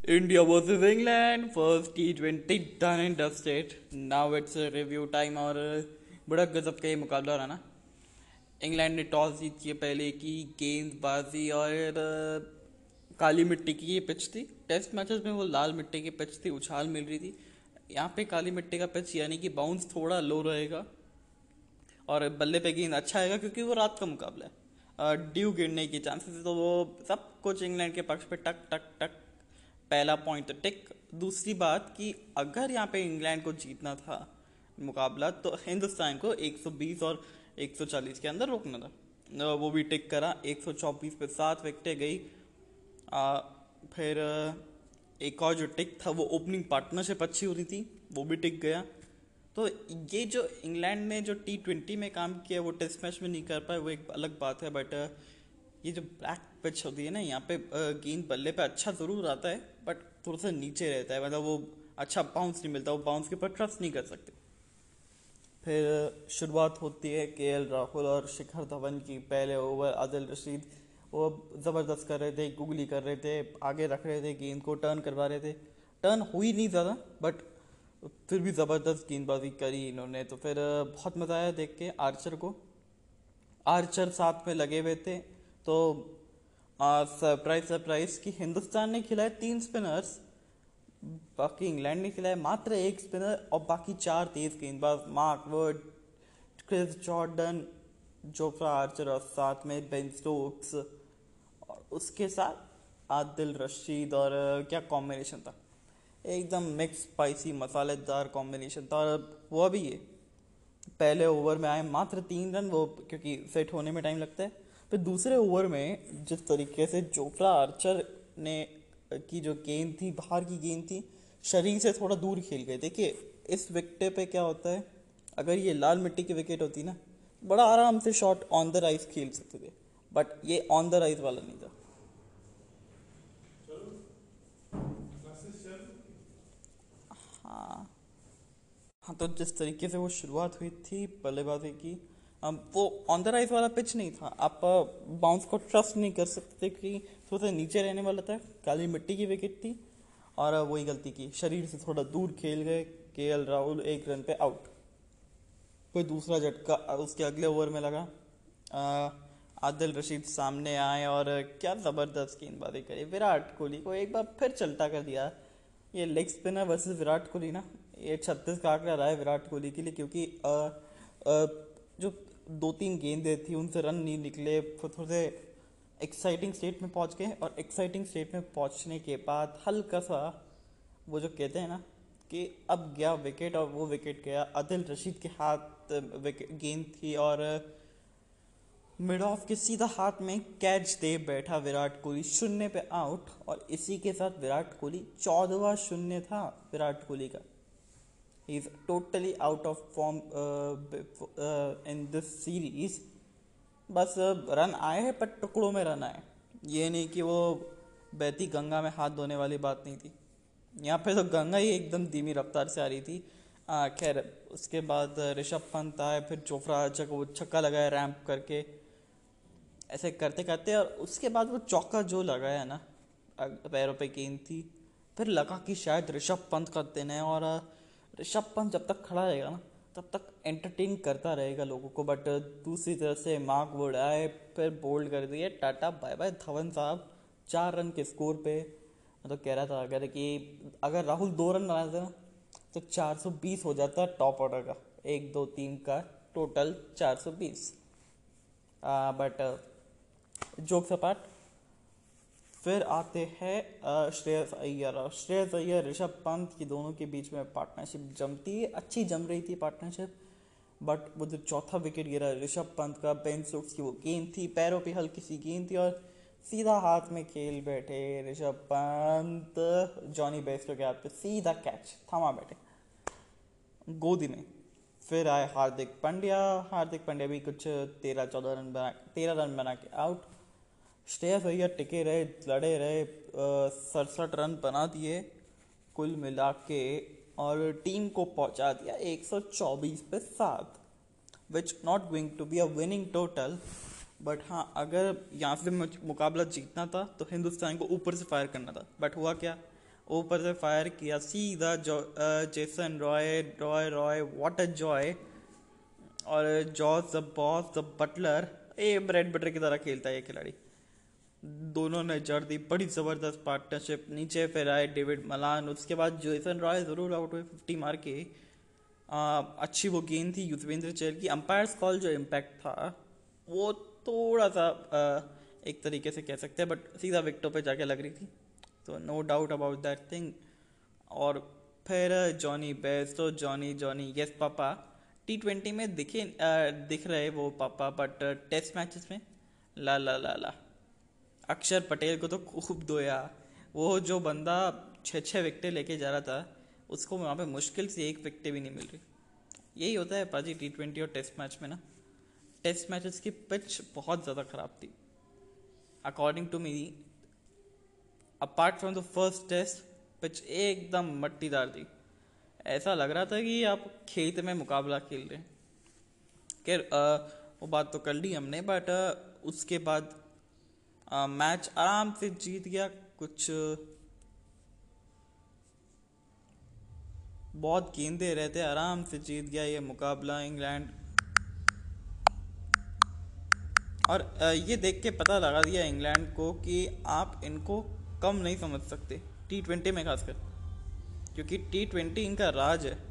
India versus England, first T20 done and dusted. Now it's a review time और बड़ा गजब का ये मुकाबला रहा ना. इंग्लैंड ने टॉस जीत के पहले की गेंदबाजी और काली मिट्टी की ये पिच थी. टेस्ट मैचेस में वो लाल मिट्टी की पिच थी, उछाल मिल रही थी. यहाँ पे काली मिट्टी का पिच यानी कि बाउंस थोड़ा लो रहेगा और बल्ले पे गेंद अच्छा आएगा क्योंकि वो रात का मुकाबला है. ड्यू गिरने की चांसेस तो वो सब कुछ इंग्लैंड के पक्ष पे टक टक टक. पहला पॉइंट तो टिक. दूसरी बात कि अगर यहाँ पे इंग्लैंड को जीतना था मुकाबला तो हिंदुस्तान को 120 और 140 के अंदर रोकना था. वो भी टिक करा. 124 पे 7 विकेटें गई. फिर एक और जो टिक था वो ओपनिंग पार्टनरशिप अच्छी हो रही थी, वो भी टिक गया. तो ये जो इंग्लैंड ने जो T20 में काम किया वो टेस्ट मैच में नहीं कर पाए, वो एक अलग बात है. बट ये जो ब्लैक पिच होती है ना, यहाँ पे गेंद बल्ले पे अच्छा ज़रूर आता है बट थोड़ा सा नीचे रहता है. मतलब वो अच्छा बाउंस नहीं मिलता, वो बाउंस के ऊपर ट्रस्ट नहीं कर सकते. फिर शुरुआत होती है KL राहुल और शिखर धवन की. पहले ओवर आदिल रशीद वो ज़बरदस्त कर रहे थे, गुगली कर रहे थे, आगे रख रहे थे, गेंद को टर्न करवा रहे थे. टर्न हुई नहीं ज़्यादा बट फिर भी ज़बरदस्त गेंदबाजी करी इन्होंने. तो फिर बहुत मज़ा आया देख के आर्चर को. आर्चर साथ में लगे हुए थे. तो सरप्राइज सरप्राइज कि हिंदुस्तान ने खिलाए 3 स्पिनर्स, बाकी इंग्लैंड ने खिलाए मात्र 1 स्पिनर और बाकी 4 तेज गेंदबाज. Mark Wood, Chris Jordan, Jofra Archer और साथ में बेन स्टोक्स और उसके साथ आदिल रशीद. और क्या कॉम्बिनेशन था, एकदम मिक्स स्पाइसी मसालेदार कॉम्बिनेशन था. और वो भी ये पहले ओवर में आए मात्र 3 रन, वो क्योंकि सेट होने में टाइम लगता है. फिर दूसरे ओवर में जिस तरीके से जोफ्रा आर्चर ने की जो गेंद थी, बाहर की गेंद थी, शरीर से थोड़ा दूर खेल गए. देखिए इस विकेट पे क्या होता है, अगर ये लाल मिट्टी की विकेट होती ना, बड़ा आराम से शॉट ऑन द राइज खेल सकते थे. बट ये ऑन द राइज वाला नहीं था. हाँ हाँ, तो जिस तरीके से वो शुरुआत हुई थी बल्लेबाजी की, वो ऑन द राइज वाला पिच नहीं था. आप बाउंस को ट्रस्ट नहीं कर सकते क्योंकि थोड़ा सा नीचे रहने वाला था, काली मिट्टी की विकेट थी. और वही गलती की, शरीर से थोड़ा दूर खेल गए. KL राहुल 1 रन पे आउट. कोई दूसरा झटका उसके अगले ओवर में लगा. आदिल रशीद सामने आए और क्या ज़बरदस्त गेंदबाजी करी. विराट कोहली को एक बार फिर चलता कर दिया. ये leg spinner versus Virat Kohli ना, ये 36 का आंकड़ा रहा है विराट कोहली के लिए क्योंकि जो 2-3 गेंदें थी उनसे रन नहीं निकले. थोड़े से एक्साइटिंग स्टेट में पहुंच गए और एक्साइटिंग स्टेट में पहुंचने के बाद हल्का सा वो जो कहते हैं ना कि अब गया विकेट, और वो विकेट गया आदिल रशीद के हाथ. गेंद थी और मिड ऑफ के सीधा हाथ में कैच दे बैठा विराट कोहली. 0 पे आउट. और इसी के साथ विराट कोहली 14वां शून्य था विराट कोहली का. He is totally out of form in this series. बस रन आए हैं पर टुकड़ों में रन आए. ये नहीं कि वो बहती गंगा में हाथ धोने वाली बात नहीं थी. यहाँ पे तो गंगा ही एकदम धीमी रफ्तार से आ रही थी. खैर उसके बाद ऋषभ पंत आए, फिर जोफ्रा आर्चर को वो छक्का लगाया रैंप करके. ऐसे करते करते और उसके बाद वो चौका जो लगाया ना, पैरों पे गेंद थी, फिर लगा कि शायद ऋषभ पंत का दिन है. और ऋषभ पंत जब तक खड़ा रहेगा ना तब तक एंटरटेन करता रहेगा लोगों को. बट दूसरी तरफ से मार्क वुड आए, फिर बोल्ड कर दिए, टाटा बाय बाय धवन साहब. 4 रन के स्कोर पे मैं तो कह रहा था अगर राहुल 2 रन बनाते ना तो 420 हो जाता टॉप ऑर्डर का. 1 2 3 का टोटल 420. बट जोक्स अपार्ट, फिर आते हैं श्रेयस अय्यर. और श्रेयस अय्यर ऋषभ पंत की दोनों के बीच में पार्टनरशिप जमती है, अच्छी जम रही थी पार्टनरशिप. बट वो जो चौथा विकेट गिरा ऋषभ पंत का, बेन स्टोक्स की वो गेंद थी, पैरों पे हल्की सी गेंद थी और सीधा हाथ में खेल बैठे ऋषभ पंत. जॉनी बेस्टो के हाथ पे सीधा कैच थमा बैठे गोदी में. फिर आए हार्दिक पांड्या. हार्दिक पांड्या भी कुछ 13 रन बना के आउट. श्रेयस अय्यर टिके रहे, लड़े रहे, 67 रन बना दिए कुल मिला के और टीम को पहुंचा दिया 124 पे 7, which not going to be a winning total. But हाँ, अगर यहाँ से मुकाबला जीतना था तो हिंदुस्तान को ऊपर से फायर करना था. बट हुआ क्या, ऊपर से फायर किया सीधा Jason Roy Roy Roy what a joy. और George the boss the Butler, a bread butter की तरह खेलता है ये खिलाड़ी। दोनों ने जड़ दी, बड़ी जबरदस्त पार्टनरशिप। नीचे फिर आए डेविड मलान, उसके बाद जेसन रॉय जरूर आउट हुए 50 मार के। अच्छी वो गेंद थी युजवेंद्र चहल की। अंपायर्स कॉल जो इम्पैक्ट था वो थोड़ा सा एक तरीके से कह सकते हैं, बट सीधा विकेटों पे जाके लग रही थी, तो no doubt about that thing. और फिर जॉनी बेस्ट, तो Johnny Johnny yes papa T20 में दिख रहे वो पापा, बट टेस्ट मैचेस में ला ला ला ला। अक्षर पटेल को तो खूब धोया। वो जो बंदा 6 विकेटें लेके जा रहा था, उसको वहाँ पे मुश्किल से 1 विकेट भी नहीं मिल रही। यही होता है पाजी T20 और टेस्ट मैच में ना। टेस्ट मैचेस की पिच बहुत ज़्यादा ख़राब थी according to me. Apart from the first test, pitch एकदम मट्टीदार थी। ऐसा लग रहा था कि आप खेत में मुकाबला खेल रहे हैं। खैर वो बात तो कर ली हमने, बट उसके बाद मैच आराम से जीत गया। कुछ बहुत गेंदे रहते, आराम से जीत गया ये मुकाबला इंग्लैंड। और ये देख के पता लगा दिया इंग्लैंड को कि आप इनको कम नहीं समझ सकते T20 में खासकर, क्योंकि T20 इनका राज है।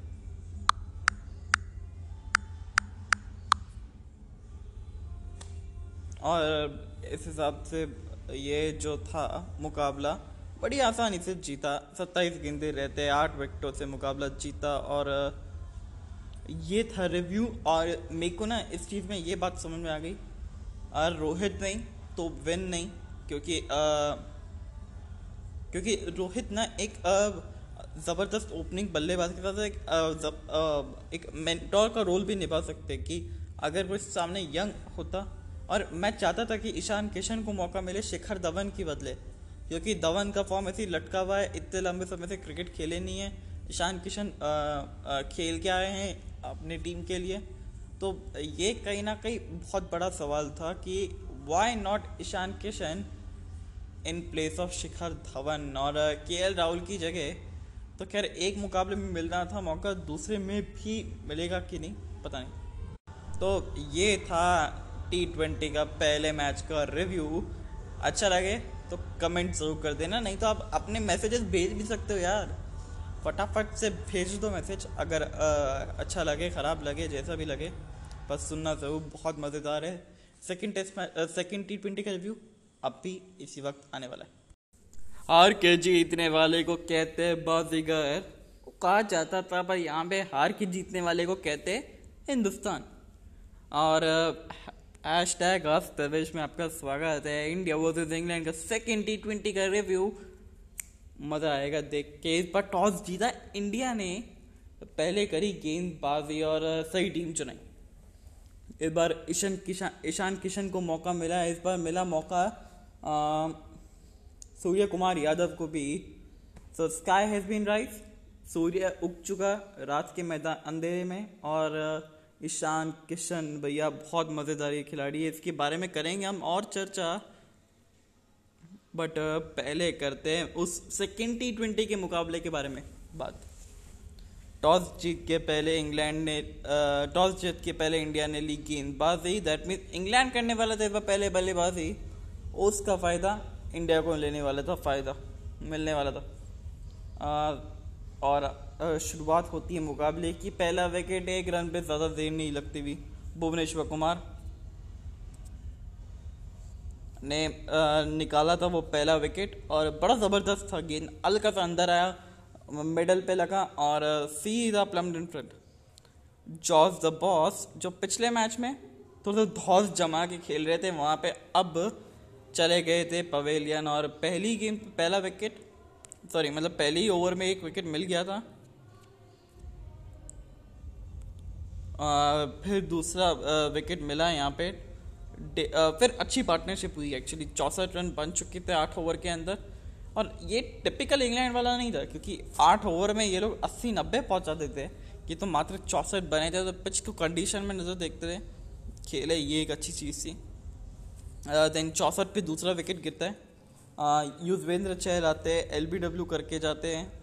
और इस हिसाब से ये जो था मुकाबला बड़ी आसानी से जीता। 27 गेंदे रहते, 8 विकेटों से मुकाबला जीता। और ये था रिव्यू। और मेरे को ना इस चीज़ में ये बात समझ में आ गई, रोहित नहीं तो विन नहीं, क्योंकि रोहित ना एक ज़बरदस्त ओपनिंग बल्लेबाज के साथ एक मेंटोर का रोल भी निभा सकते कि अगर वो सामने यंग होता। और मैं चाहता था कि ईशान किशन को मौका मिले शिखर धवन की बदले, क्योंकि धवन का फॉर्म ऐसे लटका हुआ है, इतने लंबे समय से क्रिकेट खेले नहीं है। ईशान किशन खेल के आए हैं अपनी टीम के लिए, तो ये कहीं ना कहीं बहुत बड़ा सवाल था कि why not Ishan Kishan in place of Shikhar Dhawan और KL राहुल की जगह। तो खैर एक मुकाबले में मिल रहा था मौका, दूसरे में भी मिलेगा कि नहीं पता नहीं। तो ये था T20 का पहले मैच का रिव्यू। अच्छा लगे तो कमेंट ज़रूर कर देना, नहीं तो आप अपने मैसेजेस भेज भी सकते हो यार, फटाफट से भेज दो मैसेज। अगर अच्छा लगे ख़राब लगे जैसा भी लगे, बस सुनना ज़रूर, बहुत मज़ेदार है। सेकंड T20 का रिव्यू अब भी इसी वक्त आने वाला है। हार के जीतने वाले को कहते हैं बाजीगर, कहा जाता था, पर यहाँ पे हार के जीतने वाले को कहते हैं हिंदुस्तान। और हैशटैग आज प्रवेश में आपका स्वागत है। इंडिया वर्सेस इंग्लैंड का सेकंड T20 का रिव्यू, मज़ा आएगा देख के। इस बार टॉस जीता इंडिया ने, पहले करी गेंदबाजी और सही टीम चुनाई। इस बार ईशान किशन को मौका मिला है। इस बार मिला मौका सूर्य कुमार यादव को भी। So Sky has been rise, सूर्य उग चुका रात के मैदान अंधेरे में। और ईशान किशन भैया बहुत मज़ेदार ये खिलाड़ी है, इसके बारे में करेंगे हम और चर्चा। बट पहले करते हैं उस सेकेंड T20 के मुकाबले के बारे में बात। टॉस जीत के पहले इंडिया ने ली गेंदबाजी। दैट मीन्स इंग्लैंड करने वाला था पहले बल्लेबाजी, उसका फ़ायदा इंडिया को लेने वाला था, फ़ायदा मिलने वाला था। और शुरुआत होती है मुकाबले की। पहला विकेट 1 रन पे ज़्यादा देर नहीं लगती हुई भुवनेश्वर कुमार ने निकाला था वो पहला विकेट। और बड़ा ज़बरदस्त था, गेंद हल्का सा अंदर आया, मिडल पे लगा और सीधा plumbed in front. George the boss जो पिछले मैच में थोड़ा धौस जमा के खेल रहे थे, वहाँ पे अब चले गए थे पवेलियन। और पहली गेम पहला विकेट, सॉरी मतलब पहली ओवर में 1 विकेट मिल गया था। फिर दूसरा विकेट मिला यहाँ पे। फिर अच्छी पार्टनरशिप हुई एक्चुअली। 64 रन बन चुके थे 8 ओवर के अंदर। और ये टिपिकल इंग्लैंड वाला नहीं था, क्योंकि 8 ओवर में ये लोग 80-90 पहुंचा देते, कि तो मात्र 64 बने थे। तो पिच को कंडीशन में नज़र देखते थे, खेले, ये एक अच्छी चीज़ थी। देन 64 पे दूसरा विकेट गिरता है युजवेंद्र चहल आते हैं, एलबीडब्ल्यू करके जाते हैं।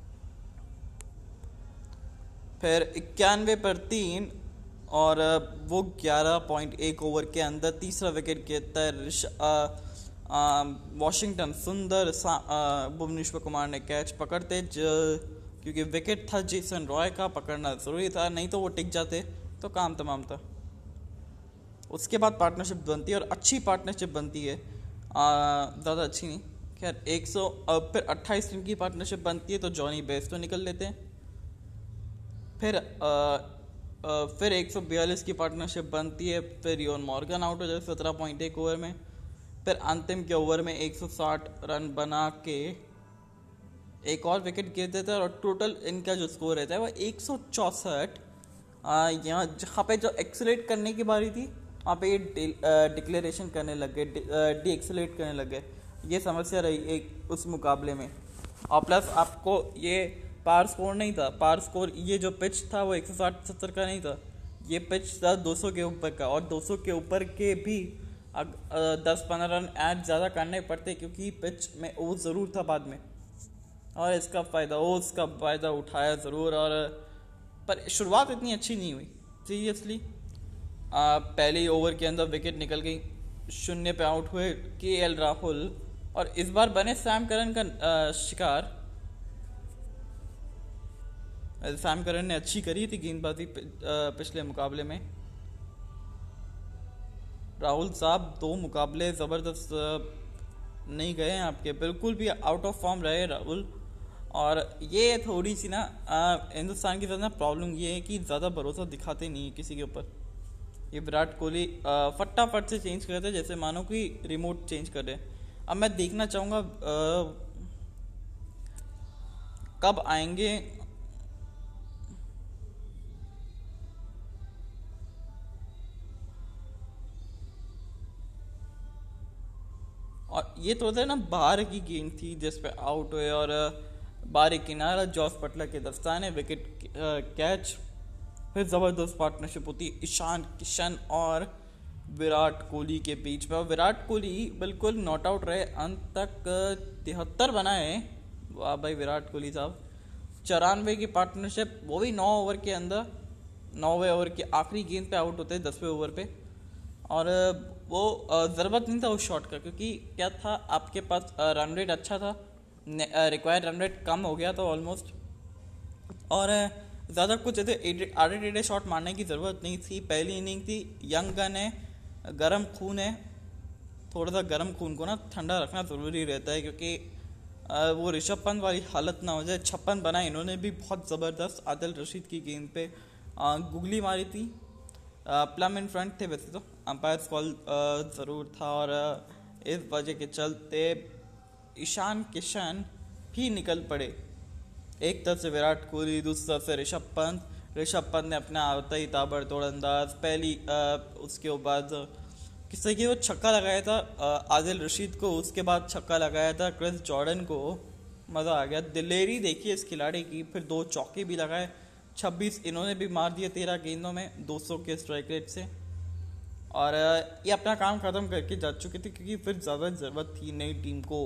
फिर 91 पर 3 और वो 11.1 ओवर के अंदर तीसरा विकेट गिरता है। वॉशिंगटन सुंदर भुवनेश्वर कुमार ने कैच पकड़ते, क्योंकि विकेट था जेसन रॉय का, पकड़ना जरूरी था, नहीं तो वो टिक जाते तो काम तमाम था। उसके बाद पार्टनरशिप बनती है और अच्छी पार्टनरशिप बनती है, ज़्यादा अच्छी नहीं खैर। 100 फिर 28 रन की पार्टनरशिप बनती है तो जॉनी बेस्टो निकल लेते हैं। फिर 142 की पार्टनरशिप बनती है, फिर रियोन मॉर्गन आउट हो जाए 17.1 ओवर में। फिर अंतिम के ओवर में 160 रन बना के एक और विकेट गिर देता है और टोटल इनका जो स्कोर रहता है वो 164। यहाँ जहाँ पे जो एक्सेलेट करने की बारी थी वहाँ पे ये डिक्लेरेशन करने लग गए, डी एक्सेलेट करने लग गए। ये समस्या रही एक उस मुकाबले में। और प्लस आपको ये पार स्कोर नहीं था, पार स्कोर ये जो पिच था वो 160-70 का नहीं था, ये पिच था 200 के ऊपर का। और 200 के ऊपर के भी 10-15 रन ऐड ज़्यादा करने पड़ते क्योंकि पिच में वो ज़रूर था बाद में, और इसका फ़ायदा उठाया ज़रूर। और पर शुरुआत इतनी अच्छी नहीं हुई सीरियसली। पहले ओवर के अंदर विकेट निकल गई, 0 पे आउट हुए केएल राहुल, और इस बार बने सैम करन का शिकार। सैम करन ने अच्छी करी थी गेंदबाजी पिछले मुकाबले में। राहुल साहब 2 मुकाबले ज़बरदस्त नहीं गए हैं आपके, बिल्कुल भी आउट ऑफ फॉर्म रहे राहुल। और ये थोड़ी सी ना हिंदुस्तान की ज़्यादा प्रॉब्लम ये है कि ज़्यादा भरोसा दिखाते नहीं है किसी के ऊपर। ये विराट कोहली फटाफट से चेंज करते हैं जैसे मानो कि रिमोट चेंज कर रहे हैं। अब मैं देखना चाहूँगा कब आएंगे और ये तो होता है ना, बाहर की गेंद थी जिस पे आउट हुए और बाहर किनारा जॉस बटलर के दस्ताने विकेट कैच। फिर ज़बरदस्त पार्टनरशिप होती है ईशान किशन और विराट कोहली के बीच में। और विराट कोहली बिल्कुल नॉट आउट रहे अंत तक, 73 बनाए। वाह भाई विराट कोहली साहब। 94 की पार्टनरशिप, वो भी 9 ओवर के अंदर, 9वें ओवर के आखिरी गेंद पे आउट होते हैं 10वें ओवर पे। और वो ज़रूरत नहीं था उस शॉट का, क्योंकि क्या था आपके पास रन रेट अच्छा था, रिक्वायर्ड रन रेट कम हो गया था ऑलमोस्ट। और ज़्यादा कुछ ऐसे आड़े टेढ़े शॉट मारने की ज़रूरत नहीं थी। पहली इनिंग थी, यंग गन है, गर्म खून है, थोड़ा सा गर्म खून को ना ठंडा रखना ज़रूरी रहता है, क्योंकि वो ऋषभ पंत वाली हालत ना हो जाए। 56 बनाए इन्होंने भी बहुत ज़बरदस्त। आदिल रशीद की गेंद पे गुगली मारी थी, प्लम इन फ्रंट थे वैसे तो, अंपायर कॉल ज़रूर था। और इस वजह के चलते ईशान किशन भी निकल पड़े, एक तरफ से विराट कोहली, दूसरी तरफ से ऋषभ पंत ने अपना आता ही ताबड़तोड़ अंदाज पहली उसके बाद किसी की वो छक्का लगाया था आदिल रशीद को, उसके बाद छक्का लगाया था क्रिस जॉर्डन को। मज़ा आ गया, दिलेरी देखिए इस खिलाड़ी की। फिर 2 चौके भी लगाए, 26 इन्होंने भी मार दिए 13 गेंदों में 200 के स्ट्राइक रेट से। और ये अपना काम ख़त्म करके जा चुके थे, क्योंकि फिर ज़्यादा ज़रूरत थी नई टीम को।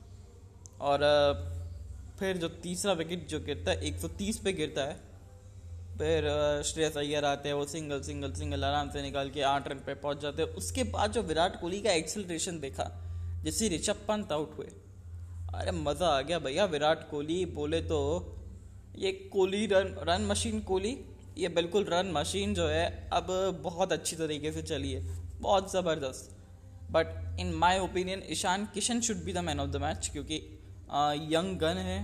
और फिर जो तीसरा विकेट जो गिरता है 130 पे गिरता है, फिर श्रेयस अय्यर आते हैं, वो सिंगल आराम से निकाल के 8 रन पे पहुंच जाते हैं। उसके बाद जो विराट कोहली का एक्सेलरेशन देखा जैसे ऋषभ पंत आउट हुए, अरे मज़ा आ गया भैया। विराट कोहली बोले तो ये कोहली रन मशीन कोहली, ये बिल्कुल रन मशीन जो है अब बहुत अच्छी तरीके से चली है, बहुत ज़बरदस्त। But in my opinion Ishan Kishan should be the man of the match, क्योंकि यंग गन है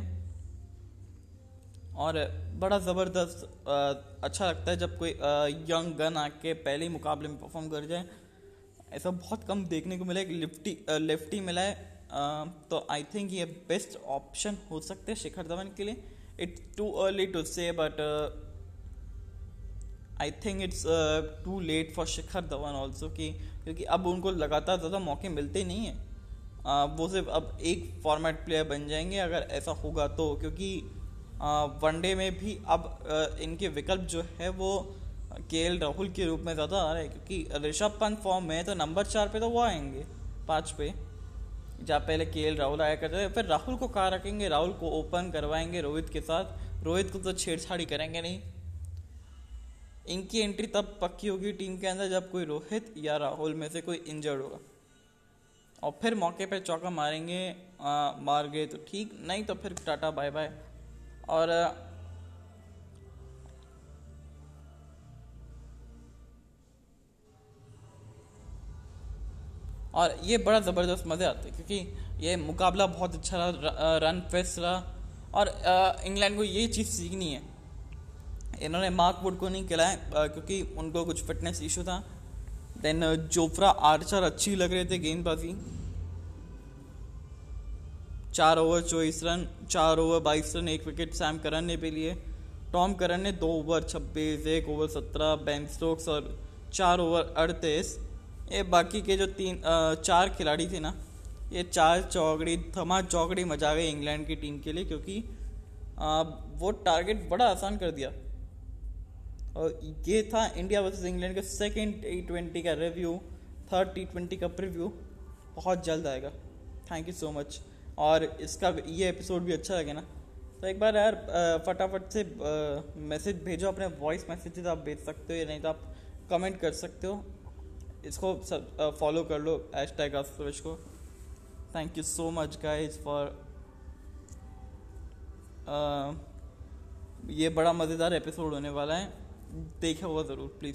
और बड़ा ज़बरदस्त अच्छा लगता है जब कोई यंग गन आके पहले ही मुकाबले में परफॉर्म कर जाए। ऐसा बहुत कम देखने को मिला, एक लेफ्टी मिला है, तो आई थिंक ये बेस्ट ऑप्शन हो सकते हैं शिखर धवन के लिए। It's too early to say, but I think it's too late for Shikhar Dhawan also, क्योंकि अब उनको लगातार ज़्यादा मौके मिलते नहीं हैं। वो सिर्फ अब एक फॉर्मेट प्लेयर बन जाएंगे अगर ऐसा होगा तो, क्योंकि वनडे में भी अब इनके विकल्प जो है वो केएल राहुल के रूप में ज़्यादा आ रहे हैं, क्योंकि ऋषभ पंत फॉर्म में है तो नंबर 4 पे तो वो आएंगे, 5 पे। जहाँ पहले केएल राहुल आया करते थे, फिर राहुल को कहाँ रखेंगे, राहुल को ओपन करवाएंगे रोहित के साथ, रोहित को तो छेड़छाड़ी करेंगे नहीं। इनकी एंट्री तब पक्की होगी टीम के अंदर जब कोई रोहित या राहुल में से कोई इंजर्ड होगा, और फिर मौके पे चौका मारेंगे। मार गए तो ठीक, नहीं तो फिर टाटा बाय बाय। और और ये बड़ा ज़बरदस्त मज़े आते हैं क्योंकि ये मुकाबला बहुत अच्छा रहा, रन फेस्ट रहा। और इंग्लैंड को ये चीज़ सीखनी है, इन्होंने मार्क वुड को नहीं खिलाया क्योंकि उनको कुछ फिटनेस इशू था। देन जोफ्रा आर्चर अच्छी लग रहे थे गेंदबाजी, 4 over 24 run, 4 over 22 run, 1 wicket Sam Curran ने भी लिए। टॉम करन ने 2 ओवर 26, 1 ओवर 17, बेन स्टोक्स और 4 ओवर 38। ये बाकी के जो 4 खिलाड़ी थे ना, ये 4 चौकड़ी धमा चौकड़ी मचा गई इंग्लैंड की टीम के लिए, क्योंकि वो टारगेट बड़ा आसान कर दिया। और ये था इंडिया वर्सेस इंग्लैंड का सेकेंड T20 का रिव्यू। थर्ड T20 का प्रीव्यू बहुत जल्द आएगा। Thank you so much. और इसका ये एपिसोड भी अच्छा लगे ना तो एक बार यार फटाफट से मैसेज भेजो, अपने वॉइस मैसेजेस आप भेज सकते हो, या नहीं तो आप कमेंट कर सकते हो। इसको सब फॉलो कर लो #AskSuresh को। Thank you so much guys for ये बड़ा मज़ेदार एपिसोड होने वाला है, देखा हुआ ज़रूर प्लीज़।